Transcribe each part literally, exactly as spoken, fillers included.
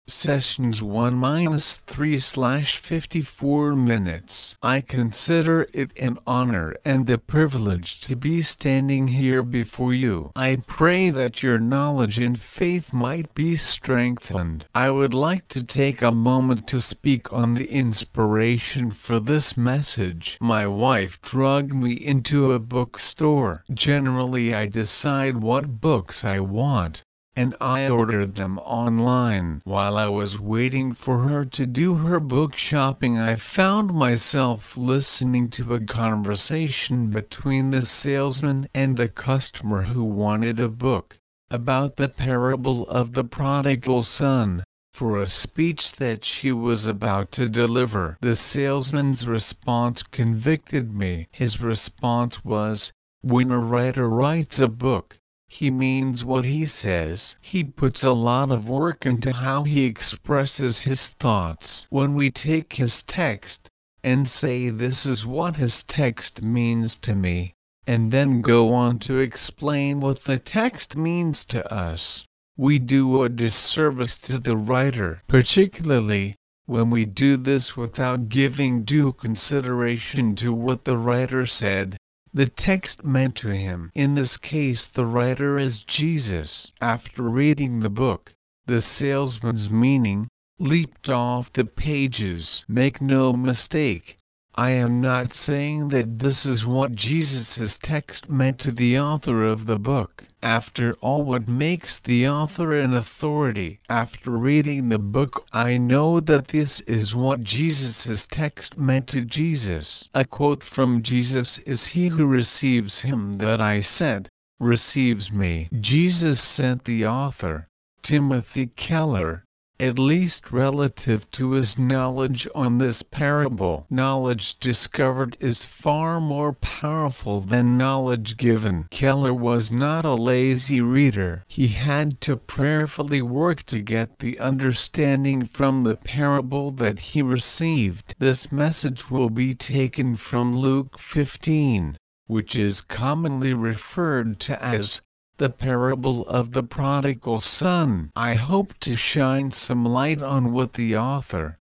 Sessions one minus three slash fifty-four minutes. I consider it an honor and a privilege to be standing here before you. I pray that your knowledge and faith might be strengthened. I would like to take a moment to speak on the inspiration for this message. My wife dragged me into a bookstore. Generally, I decide what books I want, and I ordered them online. While I was waiting for her to do her book shopping, I found myself listening to a conversation between the salesman and a customer who wanted a book about the parable of the prodigal son, for a speech that she was about to deliver. The salesman's response convicted me. His response was, "When a writer writes a book, he means what he says. He puts a lot of work into how he expresses his thoughts. When we take his text and say this is what his text means to me, and then go on to explain what the text means to us, we do a disservice to the writer, particularly when we do this without giving due consideration to what the writer said the text meant to him. In this case, the writer is Jesus. After reading the book, the salesman's meaning leaped off the pages. Make no mistake, I am not saying that this is what Jesus' text meant to the author of the book. After all, what makes the author an authority? After reading the book, I know that this is what Jesus' text meant to Jesus. A quote from Jesus is, "He who receives him that I sent, receives me." Jesus sent the author, Timothy Keller, at least relative to his knowledge on this parable. Knowledge discovered is far more powerful than knowledge given. Keller was not a lazy reader. He had to prayerfully work to get the understanding from the parable that he received. This message will be taken from Luke fifteen, which is commonly referred to as the parable of the prodigal son. I hope to shine some light on what the author,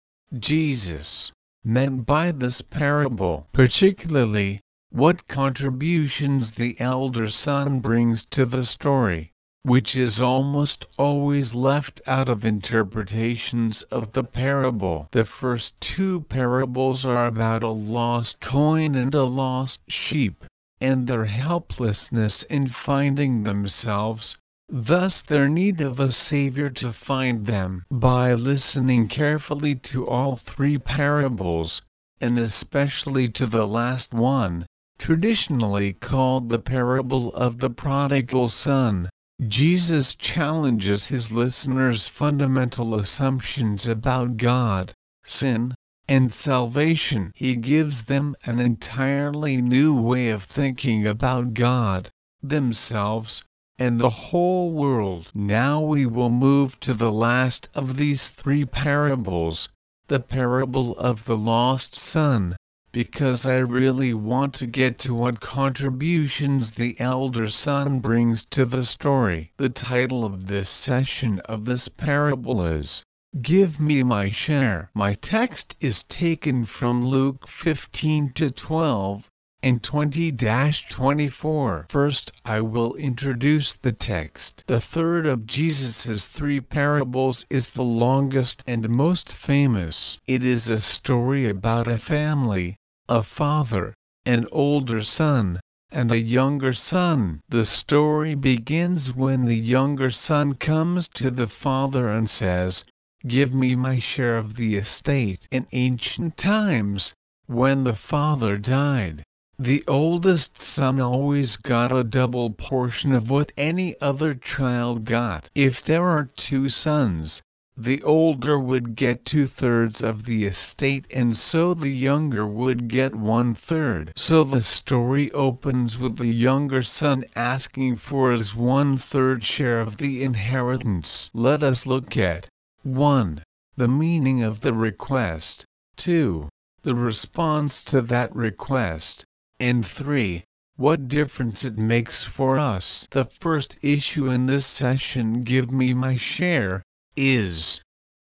Jesus, meant by this parable, particularly what contributions the elder son brings to the story, which is almost always left out of interpretations of the parable. The first two parables are about a lost coin and a lost sheep, and their helplessness in finding themselves, thus their need of a Savior to find them. By listening carefully to all three parables, and especially to the last one, traditionally called the parable of the prodigal son, Jesus challenges his listeners' fundamental assumptions about God, sin, and salvation. He gives them an entirely new way of thinking about God, themselves, and the whole world. Now we will move to the last of these three parables, the parable of the lost son, because I really want to get to what contributions the elder son brings to the story. The title of this session of this parable is, "Give me my share." My text is taken from Luke fifteen to twelve and twenty to twenty-four. First, I will introduce the text. The third of Jesus' three parables is the longest and most famous. It is a story about a family, a father, an older son, and a younger son. The story begins when the younger son comes to the father and says, "Give me my share of the estate." In ancient times, when the father died, the oldest son always got a double portion of what any other child got. If there are two sons, the older would get two-thirds of the estate, and so the younger would get one-third. So the story opens with the younger son asking for his one-third share of the inheritance. Let us look at one. The meaning of the request. two. The response to that request. And three. What difference it makes for us. The first issue in this session, "Give me my share," is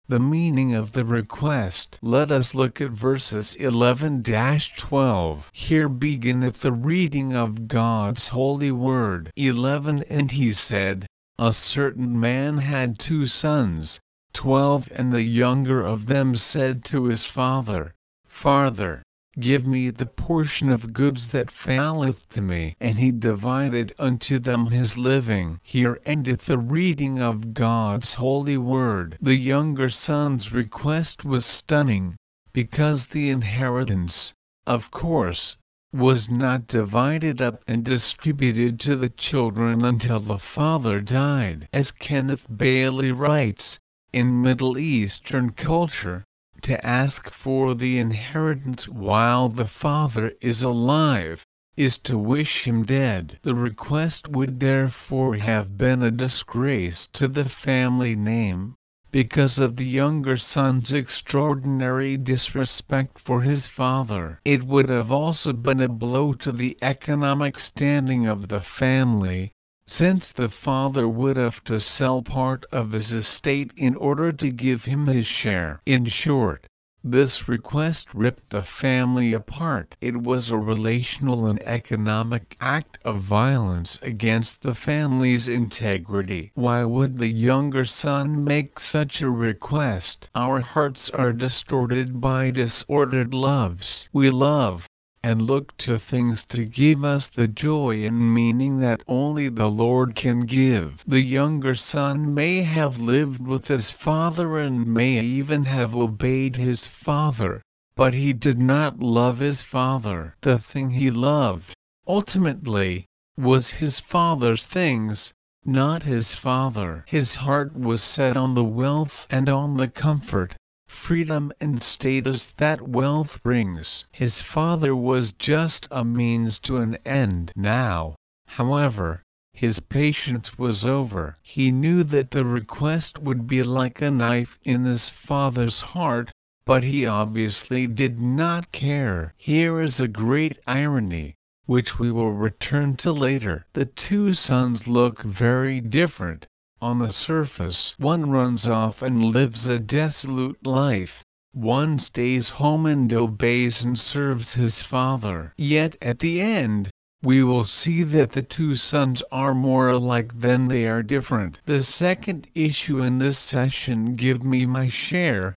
the meaning of the request. Let us look at verses eleven to twelve. Here beginneth the reading of God's holy word. eleven And he said, A certain man had two sons. twelve And the younger of them said to his father, Father, give me the portion of goods that falleth to me. And he divided unto them his living. Here endeth the reading of God's holy word. The younger son's request was stunning, because the inheritance, of course, was not divided up and distributed to the children until the father died. As Kenneth Bailey writes, in Middle Eastern culture, to ask for the inheritance while the father is alive, is to wish him dead. The request would therefore have been a disgrace to the family name, because of the younger son's extraordinary disrespect for his father. It would have also been a blow to the economic standing of the family, since the father would have to sell part of his estate in order to give him his share. In short, this request ripped the family apart. It was a relational and economic act of violence against the family's integrity. Why would the younger son make such a request? Our hearts are distorted by disordered loves. We love and look to things to give us the joy and meaning that only the Lord can give. The younger son may have lived with his father and may even have obeyed his father, but he did not love his father. The thing he loved, ultimately, was his father's things, not his father. His heart was set on the wealth and on the comfort, freedom and status that wealth brings. His father was just a means to an end. Now, however, his patience was over. He knew that the request would be like a knife in his father's heart, but he obviously did not care. Here is a great irony, which we will return to later. The two sons look very different. On the surface, one runs off and lives a dissolute life. One stays home and obeys and serves his father. Yet at the end, we will see that the two sons are more alike than they are different. The second issue in this session, Give Me My Share,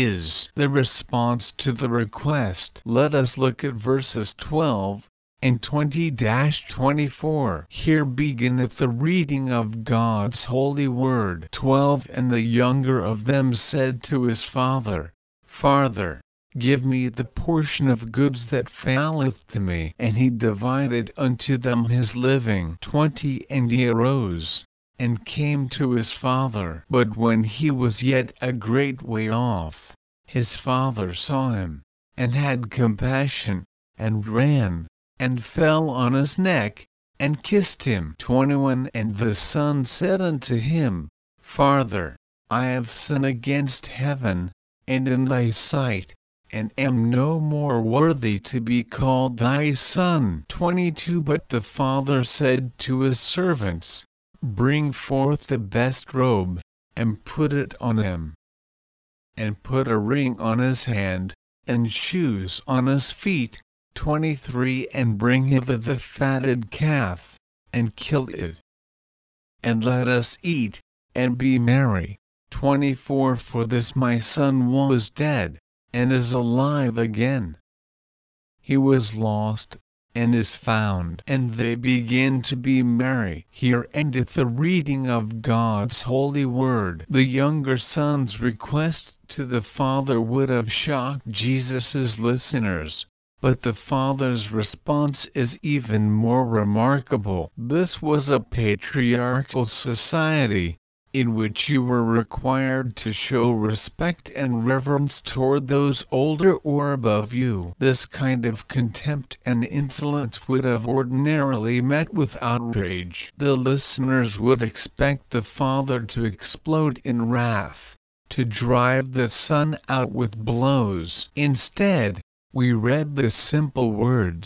is the response to the request. Let us look at verses twelve and twenty to twenty-four. Here beginneth the reading of God's holy word. twelve And the younger of them said to his father, Father, give me the portion of goods that falleth to me. And he divided unto them his living. twenty And he arose, and came to his father. But when he was yet a great way off, his father saw him, and had compassion, and ran, and fell on his neck, and kissed him. twenty-one And the son said unto him, Father, I have sinned against heaven, and in thy sight, and am no more worthy to be called thy son. twenty-two But the father said to his servants, Bring forth the best robe, and put it on him, and put a ring on his hand, and shoes on his feet. twenty-three And bring hither the fatted calf, and kill it, and let us eat, and be merry. twenty-four For this my son was dead, and is alive again. He was lost, and is found. And they begin to be merry. Here endeth the reading of God's holy word. The younger son's request to the father would have shocked Jesus' listeners, but the father's response is even more remarkable. This was a patriarchal society, in which you were required to show respect and reverence toward those older or above you. This kind of contempt and insolence would have ordinarily met with outrage. The listeners would expect the father to explode in wrath, to drive the son out with blows. Instead, we read the simple words,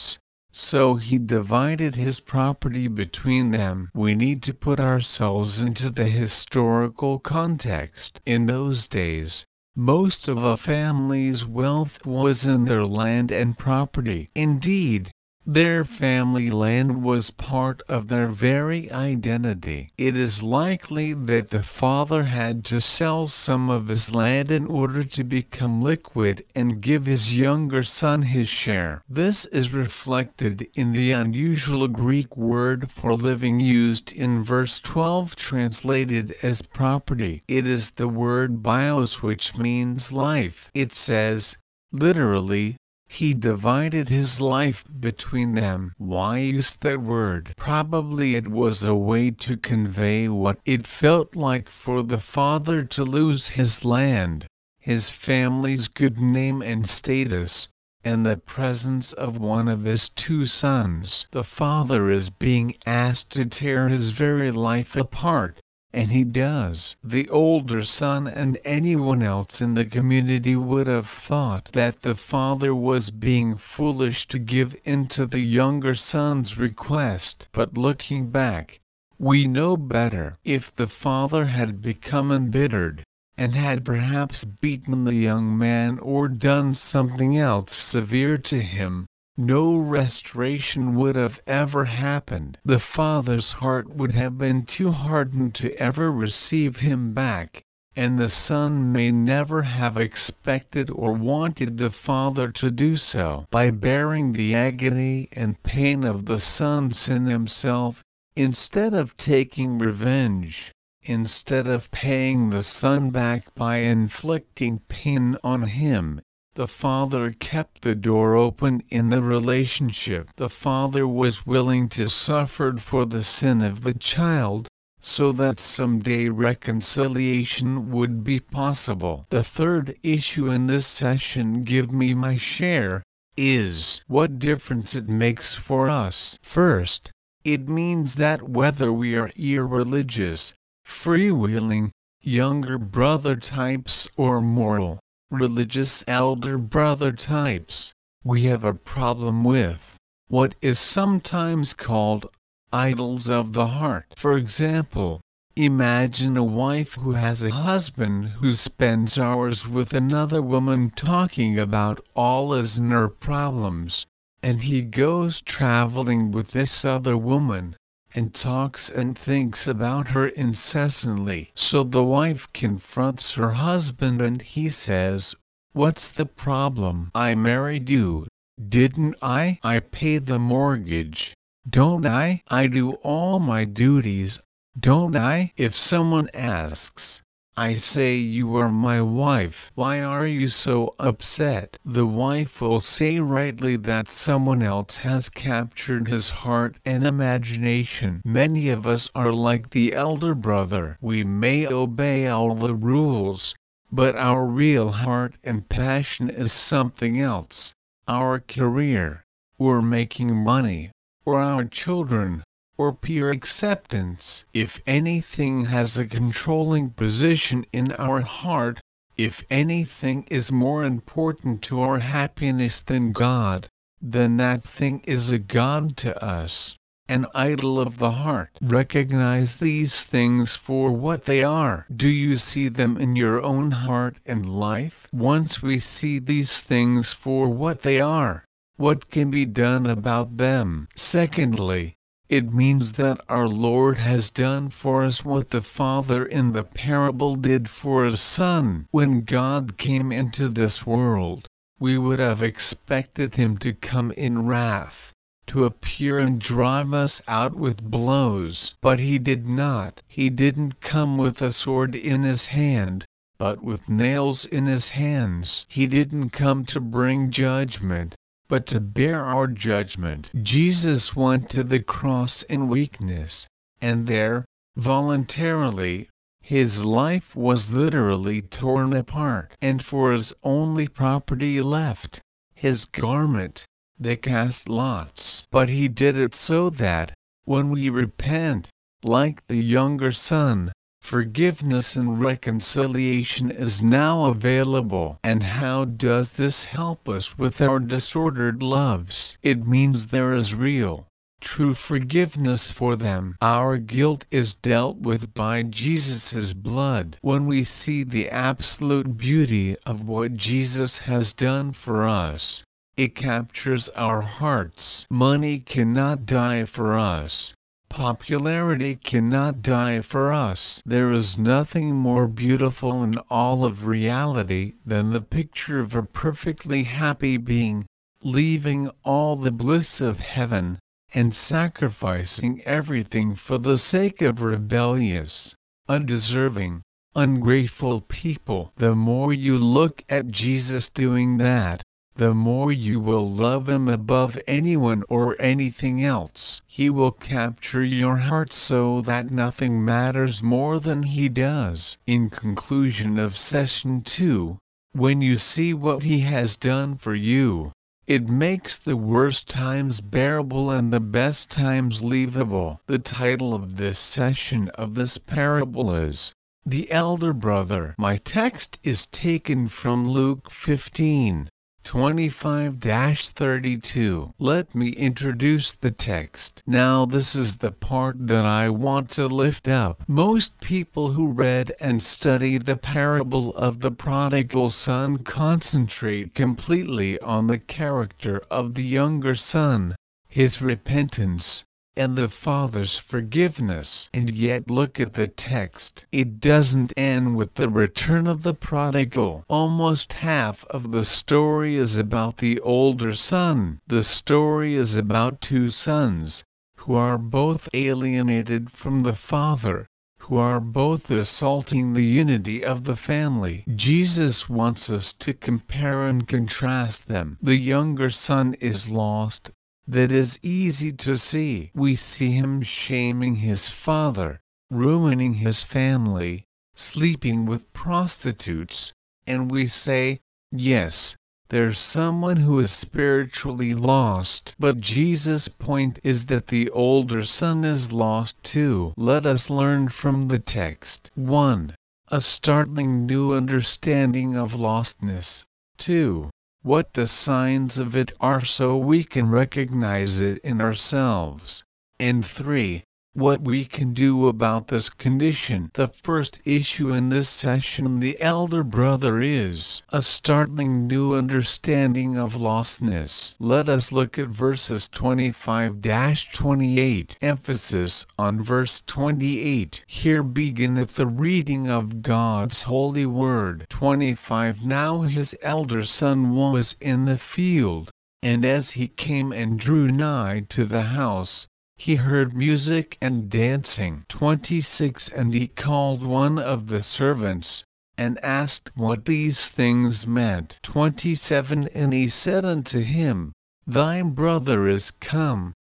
So he divided his property between them. We need to put ourselves into the historical context. In those days, most of a family's wealth was in their land and property. Indeed, their family land was part of their very identity. It is likely that the father had to sell some of his land in order to become liquid and give his younger son his share. This is reflected in the unusual Greek word for living used in verse twelve, translated as property. It is the word bios, which means life. It says, literally, he divided his life between them. Why use that word? Probably it was a way to convey what it felt like for the father to lose his land, his family's good name and status, and the presence of one of his two sons. The father is being asked to tear his very life apart. And he does. The older son and anyone else in the community would have thought that the father was being foolish to give in to the younger son's request. But looking back, we know better. If the father had become embittered, and had perhaps beaten the young man or done something else severe to him, no restoration would have ever happened. The father's heart would have been too hardened to ever receive him back, and the son may never have expected or wanted the father to do so. By bearing the agony and pain of the son's sin himself, instead of taking revenge, instead of paying the son back by inflicting pain on him, the father kept the door open in the relationship. The father was willing to suffer for the sin of the child, so that someday reconciliation would be possible. The third issue in this session, give me my share, is what difference it makes for us. First, it means that whether we are irreligious, freewheeling, younger brother types or moral, religious elder brother types, we have a problem with what is sometimes called idols of the heart. For example, imagine a wife who has a husband who spends hours with another woman talking about all his and her problems, and he goes traveling with this other woman, and talks and thinks about her incessantly. So the wife confronts her husband and he says, "What's the problem? I married you, didn't I? I pay the mortgage, don't I? I do all my duties, don't I? If someone asks, I say you are my wife. Why are you so upset?" The wife will say rightly that someone else has captured his heart and imagination. Many of us are like the elder brother. We may obey all the rules, but our real heart and passion is something else. Our career, or making money, or our children, or peer acceptance. If anything has a controlling position in our heart, if anything is more important to our happiness than God, then that thing is a god to us, an idol of the heart. Recognize these things for what they are. Do you see them in your own heart and life? Once we see these things for what they are, what can be done about them? Secondly, it means that our Lord has done for us what the father in the parable did for his son. When God came into this world, we would have expected him to come in wrath, to appear and drive us out with blows. But he did not. He didn't come with a sword in his hand, but with nails in his hands. He didn't come to bring judgment, but to bear our judgment. Jesus went to the cross in weakness, and there, voluntarily, his life was literally torn apart. And for his only property left, his garment, they cast lots. But he did it so that, when we repent, like the younger son, Forgiveness and reconciliation is now available. And how does this help us with our disordered loves? It means there is real, true forgiveness for them. Our guilt is dealt with by Jesus' blood. When we see the absolute beauty of what Jesus has done for us, it captures our hearts. Money cannot die for us. Popularity cannot die for us. There is nothing more beautiful in all of reality than the picture of a perfectly happy being, leaving all the bliss of heaven, and sacrificing everything for the sake of rebellious, undeserving, ungrateful people. The more you look at Jesus doing that, the more you will love him above anyone or anything else. He will capture your heart so that nothing matters more than he does. In conclusion of session two, when you see what he has done for you, it makes the worst times bearable and the best times leavable. The title of this session of this parable is The Elder Brother. My text is taken from Luke fifteen. twenty-five to thirty-two. Let me introduce the text. Now this is the part that I want to lift up. Most people who read and study the parable of the prodigal son concentrate completely on the character of the younger son, his repentance, and the father's forgiveness. And yet look at the text. It doesn't end with the return of the prodigal. Almost half of the story is about the older son. The story is about two sons, who are both alienated from the father, who are both assaulting the unity of the family. Jesus wants us to compare and contrast them. The younger son is lost. That is easy to see. We see him shaming his father, ruining his family, sleeping with prostitutes, and we say, yes, there's someone who is spiritually lost. But Jesus' point is that the older son is lost too. Let us learn from the text. one. A startling new understanding of lostness. two. What the signs of it are so we can recognize it in ourselves. And three. What we can do about this condition. The first issue in this session, the elder brother, is a startling new understanding of lostness. Let us look at verses twenty-five to twenty-eight. Emphasis on verse twenty-eight. Here beginneth the reading of God's holy word. twenty-five. Now his elder son was in the field, and as he came and drew nigh to the house, he heard music and dancing. twenty-six. And he called one of the servants, and asked what these things meant. twenty-seven. And he said unto him, Thy brother is come,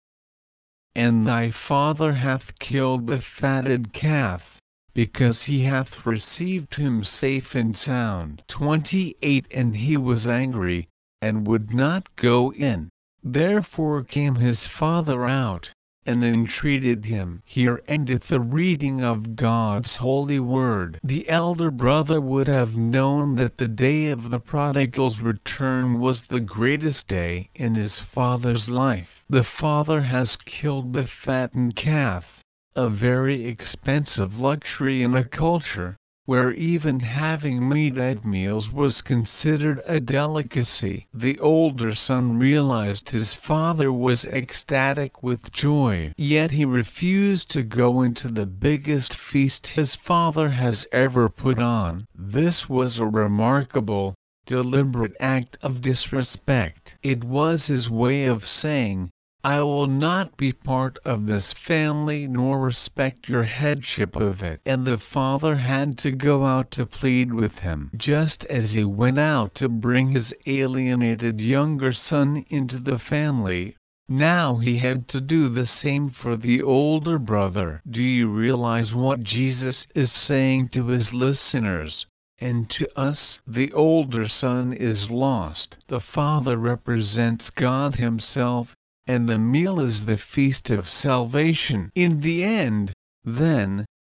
and thy father hath killed the fatted calf, because he hath received him safe and sound. twenty-eight. And he was angry, and would not go in. Therefore came his father out, and entreated him. Here endeth the reading of God's holy word. The elder brother would have known that the day of the prodigal's return was the greatest day in his father's life. The father has killed the fattened calf, a very expensive luxury in a culture where even having meat at meals was considered a delicacy. The older son realized his father was ecstatic with joy, yet he refused to go into the biggest feast his father has ever put on. This was a remarkable, deliberate act of disrespect. It was his way of saying, I will not be part of this family nor respect your headship of it. And the father had to go out to plead with him, just as he went out to bring his alienated younger son into the family. Now he had to do the same for the older brother. Do you realize what Jesus is saying to his listeners? And to us? The older son is lost. The father represents God himself, and the meal is the feast of salvation. In the end, then,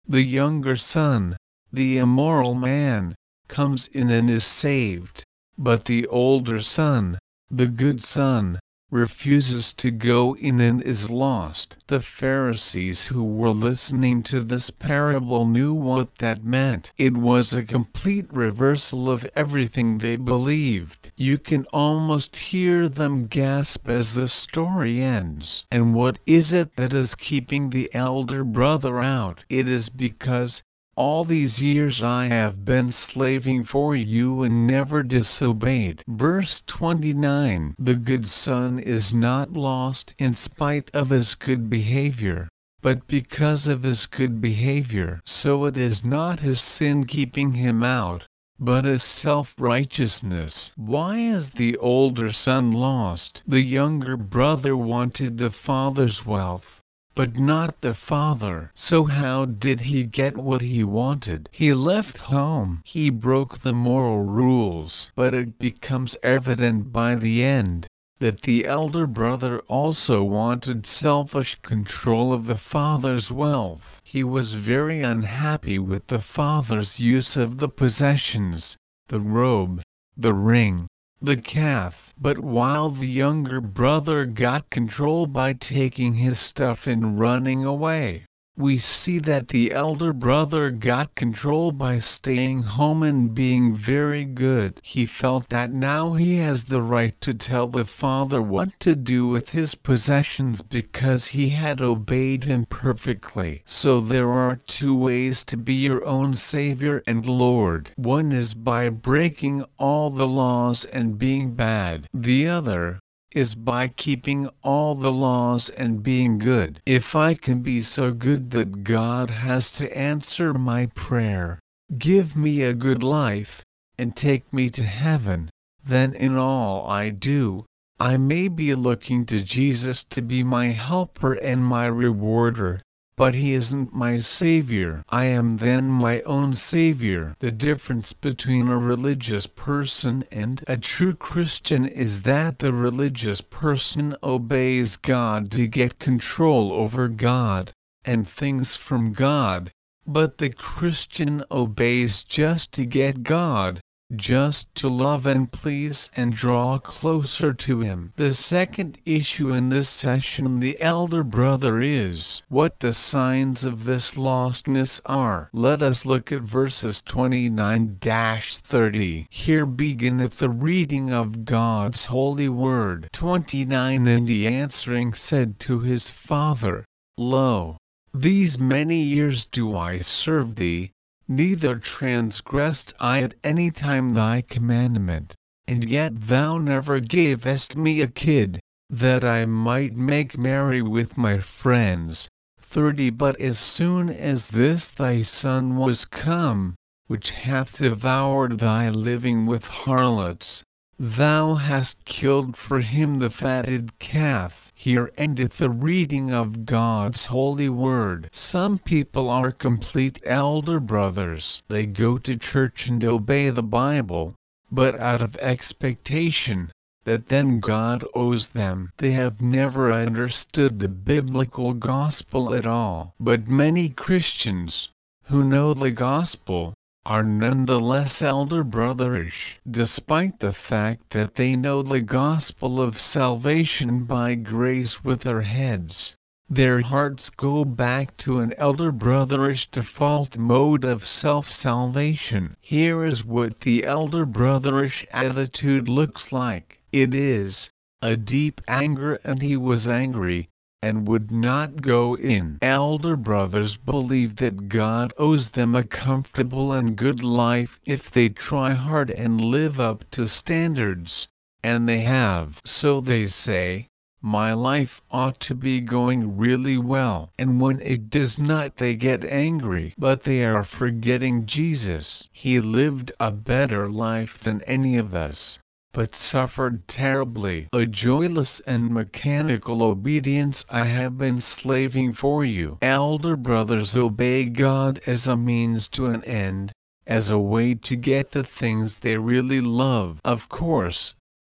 The younger son, the immoral man, comes in and is saved. But the older son, the good son, refuses to go in and is lost. The Pharisees who were listening to this parable knew what that meant. It was a complete reversal of everything they believed. You can almost hear them gasp as the story ends. And what is it that is keeping the elder brother out? It is because all these years I have been slaving for you and never disobeyed. Verse twenty-nine. The good son is not lost in spite of his good behavior, but because of his good behavior. So it is not his sin keeping him out, but his self-righteousness. Why is the older son lost? The younger brother wanted the father's wealth, but not the father. So how did he get what he wanted? He left home. He broke the moral rules. But it becomes evident by the end that the elder brother also wanted selfish control of the father's wealth. He was very unhappy with the father's use of the possessions, the robe, the ring, the calf. But while the younger brother got control by taking his stuff and running away, we see that the elder brother got control by staying home and being very good. He felt that now he has the right to tell the father what to do with his possessions because he had obeyed him perfectly. So there are two ways to be your own Savior and Lord. One is by breaking all the laws and being bad. The other is by keeping all the laws and being good. If I can be so good that God has to answer my prayer, give me a good life, and take me to heaven, then in all I do, I may be looking to Jesus to be my helper and my rewarder. But he isn't my Savior. I am then my own Savior. The difference between a religious person and a true Christian is that the religious person obeys God to get control over God and things from God, but the Christian obeys just to get God, just to love and please and draw closer to him. The second issue in this session, the elder brother, is what the signs of this lostness are. Let us look at verses twenty-nine to thirty. Here beginneth the reading of God's holy word. twenty-nine. And he answering said to his father, Lo, these many years do I serve thee, neither transgressed I at any time thy commandment, and yet thou never gavest me a kid, that I might make merry with my friends. thirty. But as soon as this thy son was come, which hath devoured thy living with harlots, thou hast killed for him the fatted calf. Here endeth the reading of God's holy word. Some people are complete elder brothers. They go to church and obey the Bible, but out of expectation that then God owes them. They have never understood the biblical gospel at all. But many Christians, who know the gospel, are nonetheless elder brotherish, despite the fact that they know the gospel of salvation by grace with their heads. Their hearts go back to an elder brotherish default mode of self-salvation. Here is what the elder brotherish attitude looks like. It is a deep anger, and he was angry and would not go in. Elder brothers believe that God owes them a comfortable and good life if they try hard and live up to standards, and they have. So they say, my life ought to be going really well. And when it does not, they get angry. But they are forgetting Jesus. He lived a better life than any of us, but suffered terribly. A joyless and mechanical obedience I have been slaving for you. Elder brothers obey God as a means to an end, as a way to get the things they really love. Of course,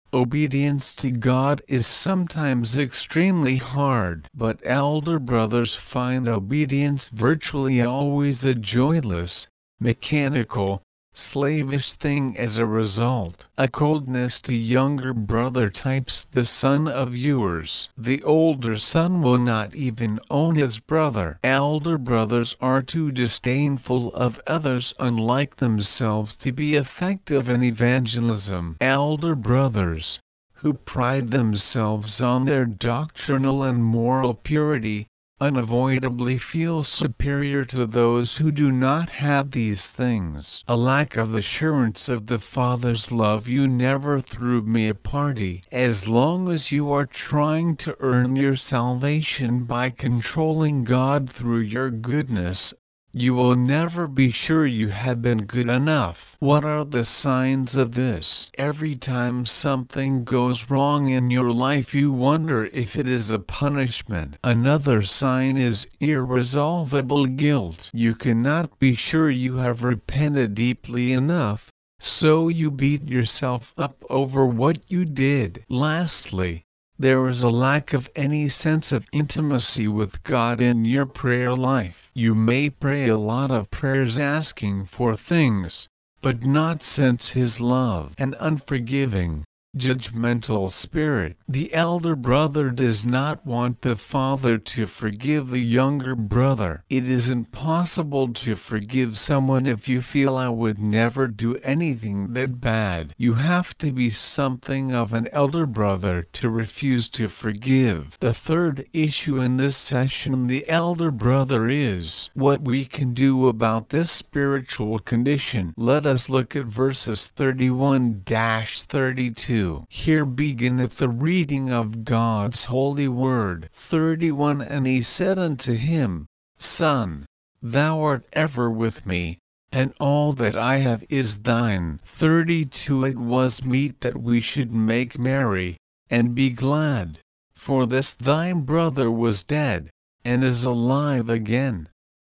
Obedience to God is sometimes extremely hard, but elder brothers find obedience virtually always a joyless, mechanical, slavish thing as a result. A coldness to younger brother types the son of yours. The older son will not even own his brother. Elder brothers are too disdainful of others unlike themselves to be effective in evangelism. Elder brothers, who pride themselves on their doctrinal and moral purity, unavoidably feel superior to those who do not have these things. A lack of assurance of the Father's love. You never threw me a party. As long as you are trying to earn your salvation by controlling God through your goodness, you will never be sure you have been good enough. What are the signs of this? Every time something goes wrong in your life, you wonder if it is a punishment. Another sign is irresolvable guilt. You cannot be sure you have repented deeply enough, so you beat yourself up over what you did. Lastly, there is a lack of any sense of intimacy with God in your prayer life. You may pray a lot of prayers asking for things, but not sense His love. An unforgiving, judgmental spirit. The elder brother does not want the father to forgive the younger brother. It is impossible to forgive someone if you feel I would never do anything that bad. You have to be something of an elder brother to refuse to forgive. The third issue in this session, the elder brother, is what we can do about this spiritual condition. Let us look at verses thirty-one to thirty-two. Here beginneth the reading of God's holy word. thirty-one And he said unto him, Son, thou art ever with me, and all that I have is thine. thirty-two It was meet that we should make merry, and be glad, for this thy brother was dead, and is alive again,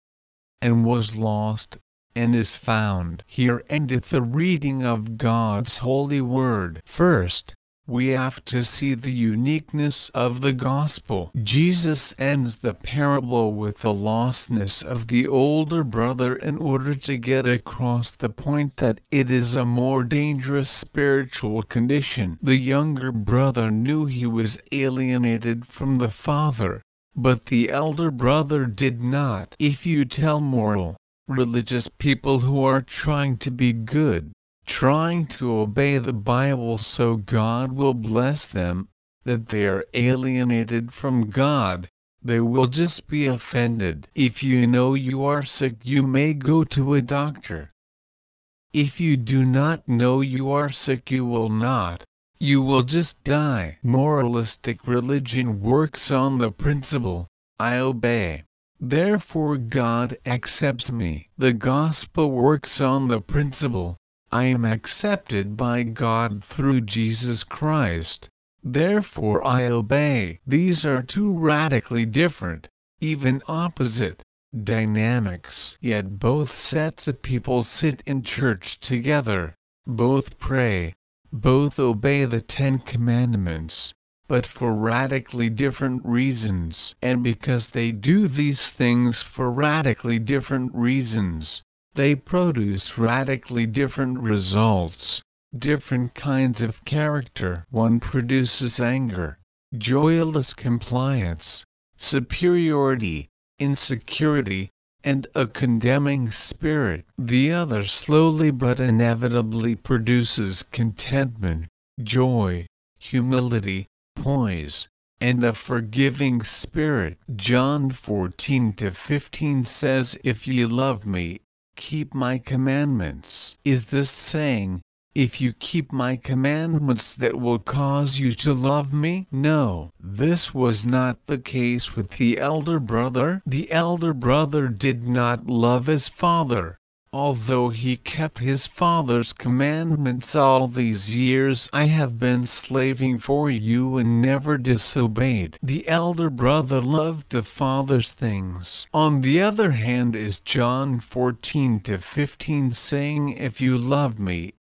and was lost, and is found. Here endeth the reading of God's holy word. First, we have to see the uniqueness of the gospel. Jesus ends the parable with the lostness of the older brother in order to get across the point that it is a more dangerous spiritual condition. The younger brother knew he was alienated from the father, but the elder brother did not. If you tell moral, religious people who are trying to be good, trying to obey the Bible so God will bless them, that they are alienated from God, they will just be offended. If you know you are sick, you may go to a doctor. If you do not know you are sick, you will not. You will just die. Moralistic religion works on the principle, I obey, therefore God accepts me. The gospel works on the principle, I am accepted by God through Jesus Christ, therefore I obey. These are two radically different, even opposite, dynamics. Yet both sets of people sit in church together, both pray, both obey the Ten Commandments, but for radically different reasons. And because they do these things for radically different reasons, they produce radically different results, different kinds of character. One produces anger, joyless compliance, superiority, insecurity, and a condemning spirit. The other slowly but inevitably produces contentment, joy, humility, poise, and a forgiving spirit. John fourteen to fifteen says, If ye love me, keep my commandments. Is this saying, if you keep my commandments, that will cause you to love me? No, this was not the case with the elder brother. The elder brother did not love his father, although he kept his father's commandments all these years. I have been slaving for you and never disobeyed. The elder brother loved the father's things. On the other hand is John fourteen to fifteen saying, If you love me,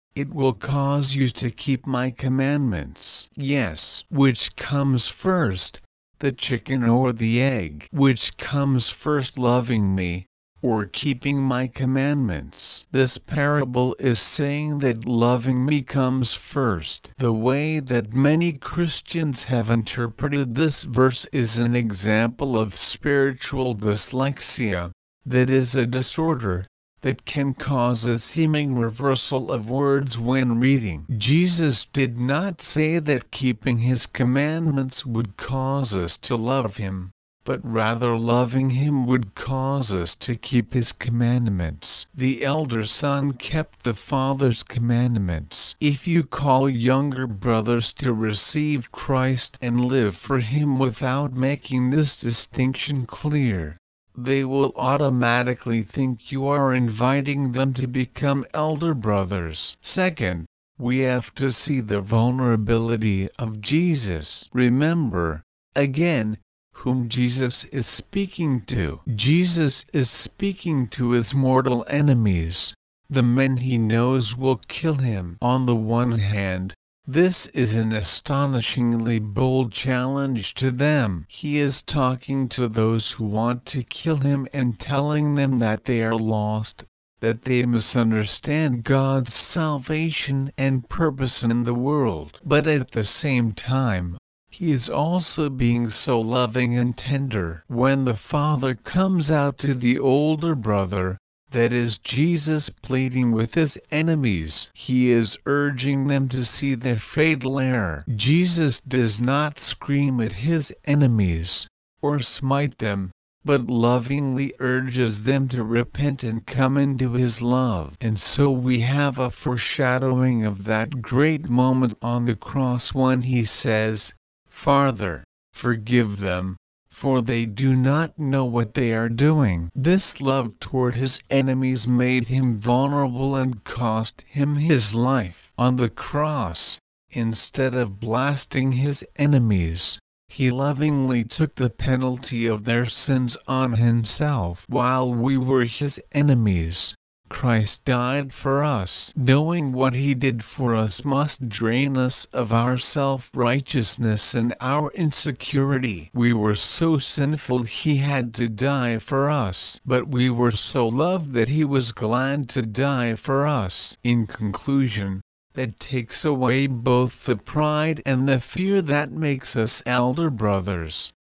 It will cause you to keep my commandments. Yes, which comes first, the chicken or the egg? Which comes first, loving me, or keeping my commandments? This parable is saying that loving me comes first. The way that many Christians have interpreted this verse is an example of spiritual dyslexia, that is a disorder that can cause a seeming reversal of words when reading. Jesus did not say that keeping his commandments would cause us to love him, but rather loving him would cause us to keep his commandments. The elder son kept the father's commandments. If you call younger brothers to receive Christ and live for him without making this distinction clear, they will automatically think you are inviting them to become elder brothers. Second, we have to see the vulnerability of Jesus. Remember, again, whom Jesus is speaking to. Jesus is speaking to his mortal enemies, the men he knows will kill him. On the one hand, this is an astonishingly bold challenge to them. He is talking to those who want to kill him and telling them that they are lost, that they misunderstand God's salvation and purpose in the world. But at the same time, he is also being so loving and tender. When the father comes out to the older brother, that is Jesus pleading with his enemies, he is urging them to see their fatal error. Jesus does not scream at his enemies, or smite them, but lovingly urges them to repent and come into his love. And so we have a foreshadowing of that great moment on the cross when he says, "Father, forgive them, for they do not know what they are doing." This love toward his enemies made him vulnerable and cost him his life. On the cross, instead of blasting his enemies, he lovingly took the penalty of their sins on himself. While we were his enemies, Christ died for us. Knowing what he did for us must drain us of our self-righteousness and our insecurity. We were so sinful he had to die for us. But we were so loved that he was glad to die for us. In conclusion, that takes away both the pride and the fear that makes us elder brothers.